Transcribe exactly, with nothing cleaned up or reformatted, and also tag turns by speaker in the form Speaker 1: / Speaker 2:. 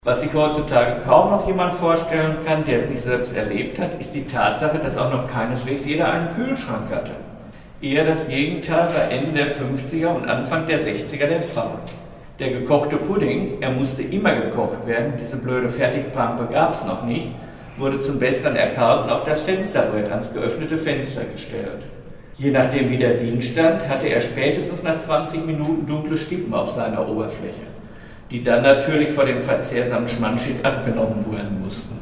Speaker 1: Was sich heutzutage kaum noch jemand vorstellen kann, der es nicht selbst erlebt hat, ist die Tatsache, dass auch noch keineswegs jeder einen Kühlschrank hatte. Eher das Gegenteil war Ende der fünfziger und Anfang der sechziger der Fall. Der gekochte Pudding, er musste immer gekocht werden, diese blöde Fertigpampe gab es noch nicht, wurde zum besseren Erkalten auf das Fensterbrett ans geöffnete Fenster gestellt. Je nachdem wie der Wind stand, hatte er spätestens nach zwanzig Minuten dunkle Stippen auf seiner Oberfläche, die dann natürlich vor dem Verzehr samt Schmanschit abgenommen werden mussten.